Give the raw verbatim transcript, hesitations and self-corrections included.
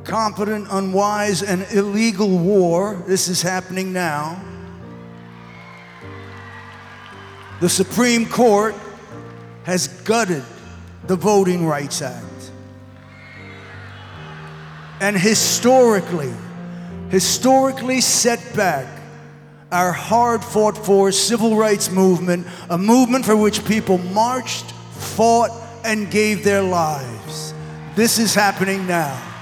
incompetent, unwise, and illegal war. This is happening now. The Supreme Court has gutted the Voting Rights Act. And historically, historically set back our hard-fought-for civil rights movement, a movement for which people marched, fought, and gave their lives. This is happening now.